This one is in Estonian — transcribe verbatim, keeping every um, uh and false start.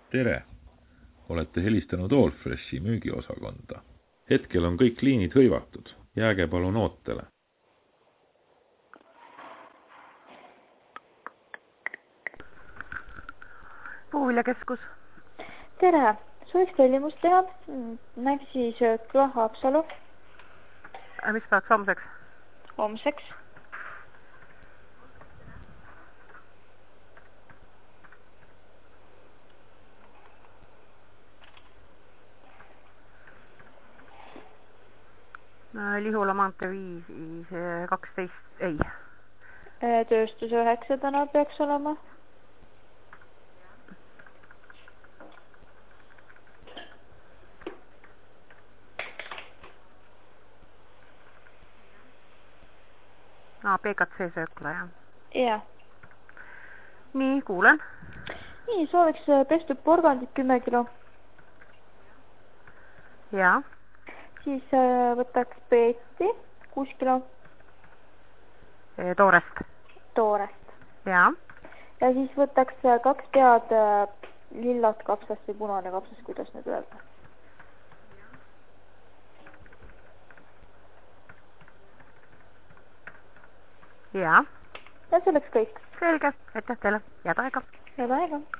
Tere! Olete helistanud Allfreshi müügiosakonda. Hetkel on kõik liinid hõivatud. Jääge palun ootele. Puuviljakeskus. Tere! Sooviks tellimust teha. Näksi söökla Haapsalu. Mis päevaks homseks? Homseks. Lihula maantee viis kaksteist, ei. Tööstus üheksa täna peaks olema. Aa, P K C söökla, jah. Jah. Nii, kuulen. Nii, sooviks pestud porgandit kümme kilo. Jaa. Siis võtaks peeti kuus kilo. Toorest. Toorest. Jaa. Ja siis võtaks kaks pead lillat kapsast või punane kapsast, kuidas nüüd öelda. Jaa. Ja see oleks kõik. Selge, aitäh teile. Head aega. Head aega.